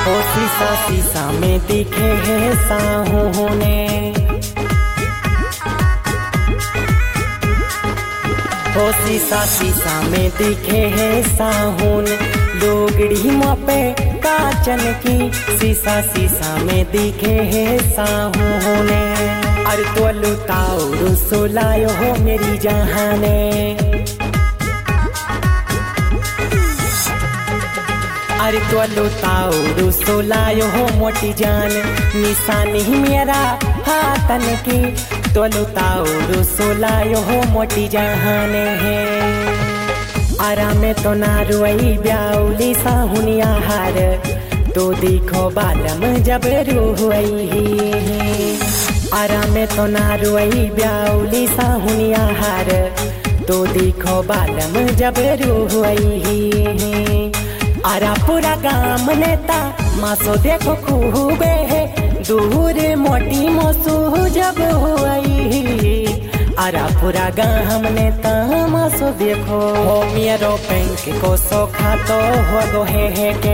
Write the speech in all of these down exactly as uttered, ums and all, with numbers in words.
ओ शीशा शीशा में दिखे है साहुने, ओ शीशा शीशा में दिखे है साहुन, लोगड़ी मोपे काचन की शीशा शीशा में दिखे है साहुने। अरे तो लुटाओ सुलायो हो मेरी जहाने, अरे तो लुटाओ सुलायो हो मोटी जान, निशानी मेरा हाथन की तो लुटाओ सुलायो हो मोटी जहाने है। आराम तो ना रुई ब्याउली साहुनिया हार, तो देखो बालम जब रुई, आराम तो ना रुई ब्याउली साहुनिया हार, तो देखो बालम जब रुई। आरा पूरा गाम नेता मासो देखो खूबे है, दूर मोटी मोसू जब हुई। आरा पूरा गाम नेता मासो देखो हो मेरो बैंक को सोखा तो हो गो है, है के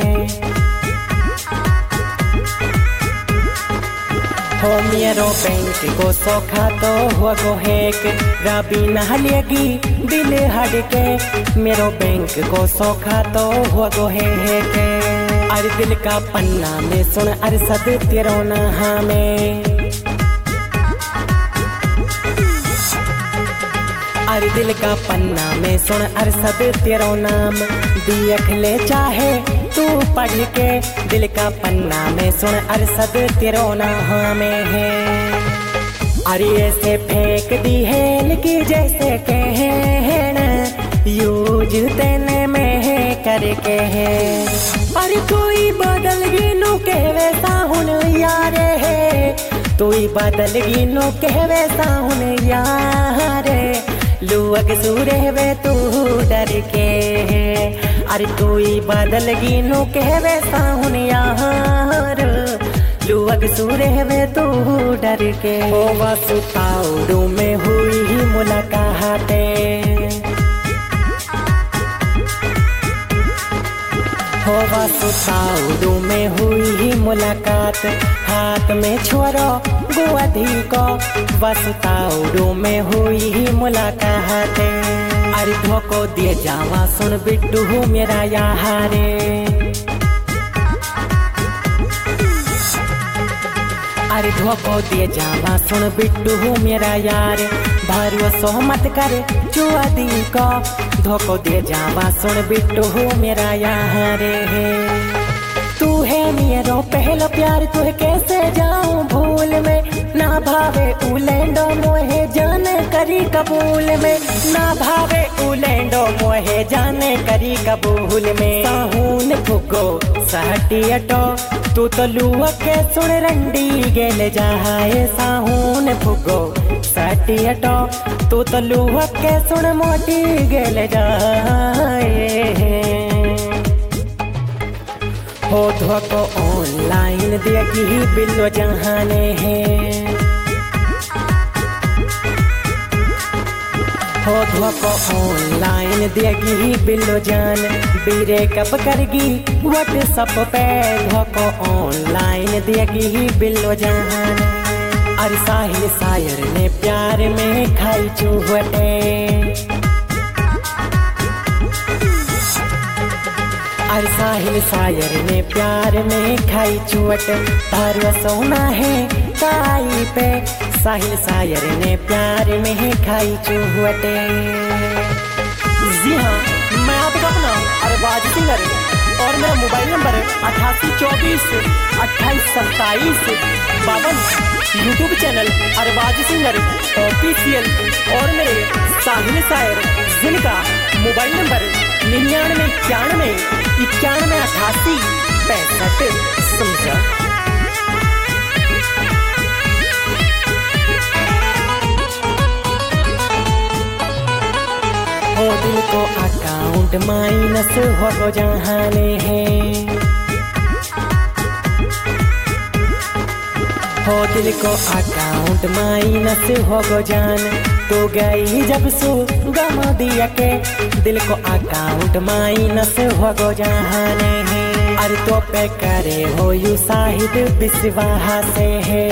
हो मेरो बैंक को सोखा तो हो गो है के, रबी नहलेगी दिल हट के, मेरो बैंक को सोखा तो हो गो है, है के। अरे दिल का पन्ना में सुन अरसद तेरो नहा में, अरे दिल का पन्ना में सुन अरसद तेरो नाम, देख ले चाहे तू पढ़ के, दिल का पन्ना में सुन अरसद तेरो नाम है। अरे ऐसे फेंक दी है कि जैसे कहन यूज तेने में है करके है। अरे कोई बदल गिनो के वैसा हुन यार है, तू बदल गिनो के वैसा हुन यार, लुअग सूरे वे तू डर के है। अरे कोई बदल गिनो के वैसा हुन यार, लुअग सूरे वे तू डर के। हो वसुताउडू में हुई ही मुलाकाते, हो वसुताउडू में हुई ही मुलाकात, हाथ में छोरो गुआधी को वसुताउडू में हुई ही मुलाकात। अरे धोको दिए जावा सुन बिट्टू मेरा यारे, अरे धोको दिए जावा सुन बिट्टू मेरा यार, भरोसो मत कर चुआदी को, धोको दिए जावा सुन बिट्टू मेरा यार है। तू है मेरो पहला प्यार, तू है कैसे जाऊं भूल में, ना भावे उलेंडो मोहे जाने करी कबूल में, ना भावे उलेंडो मोहे जाने करी कबूल में। साहुन फुगो सहटी अटो तू तो लुआ के सुन रंडी गेल जाए, साहुन फुगो सहटी अटो तू तो लुआ के सुन मोटी गेल जाए। हो धोको ऑनलाइन देगी बिल्लो जहाने है, हो धोको ऑनलाइन देगी बिल्लो जान, बीरे कब करगी व्हाट्सएप पे, धोको ऑनलाइन देगी बिल्लो जान। अरे साहिल सायर ने प्यार में खाई चूहटे, अरे साहिल सायर ने प्यार में खाई चुवट, भरोसा ना है काई पे, साहिल सायर ने प्यार में खाई चुवटे। जी हाँ, मैं आपका अपना अरबाज सिंगर और मेरा मोबाइल नंबर अठासी चौबीस अट्ठाईस सत्ताईस बावन, YouTube channel Arbaaz singer official, और मेरे साहिल सायर जिनका मोबाइल नंबर निन्यानवे इक्यानवे इक्यानवे अठासी पैंसठ। समझा? हो दिल को अकाउंट माइनस हो गो जहाने हैं, हो दिल को अकाउंट माइनस हो गो जान, तो गई जब सु गम दिया के, दिल को अकाउंट माइनस हो गो जहाने हैं। अरे तो पे करे हो यू साहिद विश्वास है।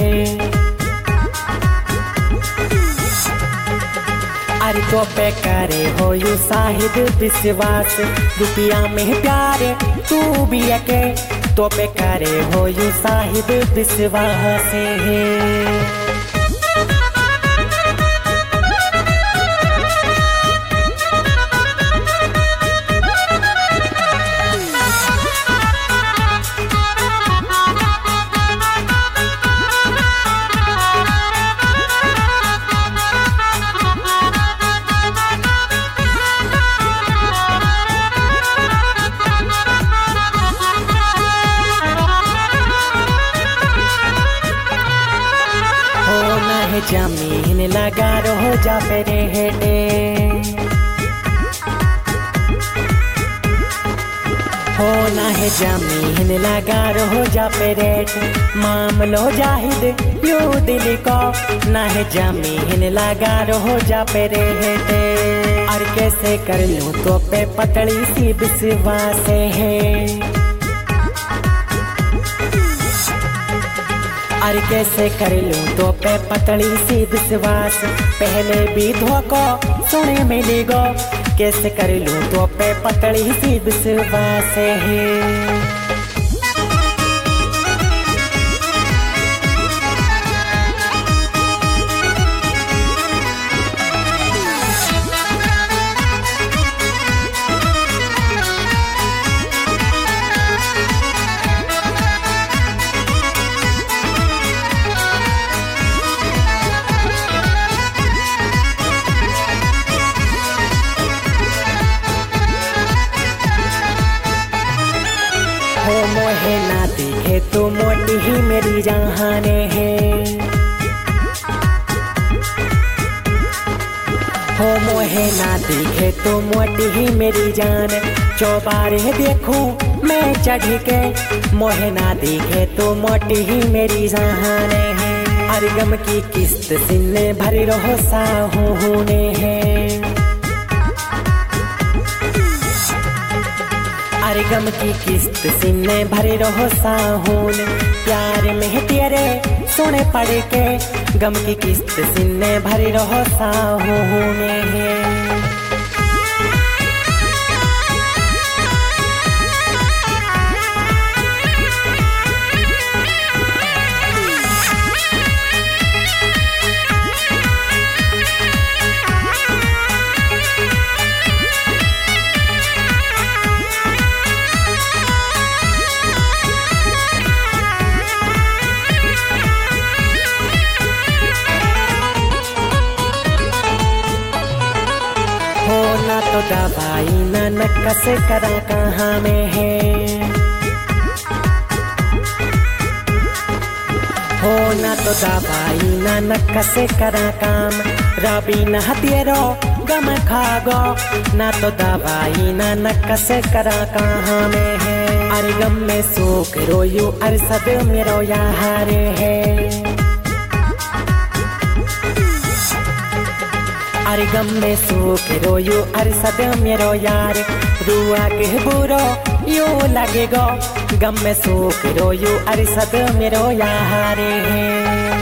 अरे तो पे करे हो यू साहिद विश्वास, रुपया में प्यार तू भी के तो पे करे हो यू साहिद विश्वास है। जमीन लगा रहो जा पे हेटे, हो ना है जमीन लगा रहो जा पे रेट, मामलो जाहिद यू दिल को ना है जमीन लगा रहो जा पे हेटे। और कैसे कर लूं तो पे पतली सी विश्वास है। और कैसे कर लूं तो पे पतली सी विश्वास, पहले भी धोखो सुने मिलेगो, कैसे कर लूं तो पे पतली सी विश्वास है। हो मोहे ना दिखे तो मोटी ही मेरी जहाने है, हो मोहे ना दिखे तो मोटी ही मेरी जान, चौबारे देखूं मैं चढ़ के, मोहे ना दिखे तो मोटी ही मेरी जहाने है। और गम की किस्त सिन्ने भरी रहो साहूने है, अरे गम की किस्त सिन्ने भरे रहो साहून, प्यार में तेरे सोने पड़ के, गम की किस्त सिन्ने भरे रहो साहून है। हो ना तो दवाई ना नक्कस करा कहाँ में है, हो ना तो दवाई ना नक्कस करा काम, रबी न हथियारो गम खागो, ना तो दवाई ना नक्कस करा कहाँ में है। अरे गम में सुख रोयू अरसद मेरो यार है, अरे गम में सुख रोयू अरसद मेरो यार, रुआ के बुरो यू लगेगो, गम में सुख रोयू अरसद मेरो यार है।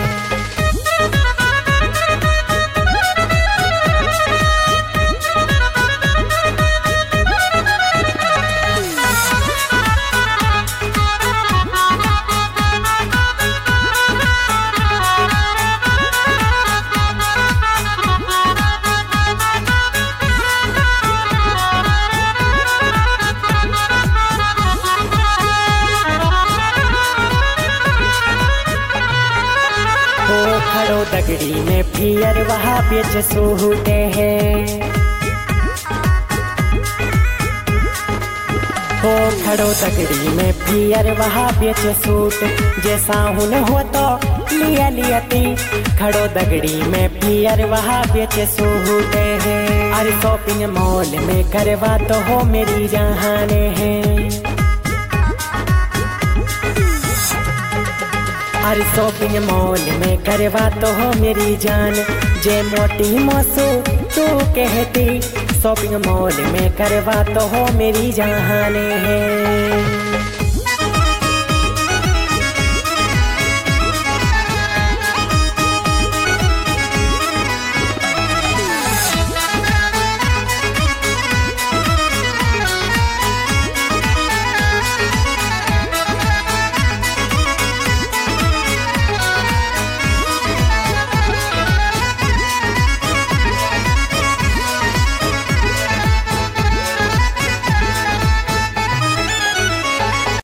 खड़ो दगड़ी में फियर वहाँ बेच सूटे हैं, हो खड़ो दगड़ी में फियर वहाँ बेच सूट, जैसा हुन हो तो लिया लियती, खड़ो दगड़ी में फियर वहाँ बेच सूटे हैं। अरे शॉपिंग मॉल में करवा तो हो मेरी जहाने हैं, अरे शॉपिंग मॉल में करवा तो हो मेरी जान, जे मोटी मोसू तू कहती, शॉपिंग मॉल में करवा तो हो मेरी जहाने हैं।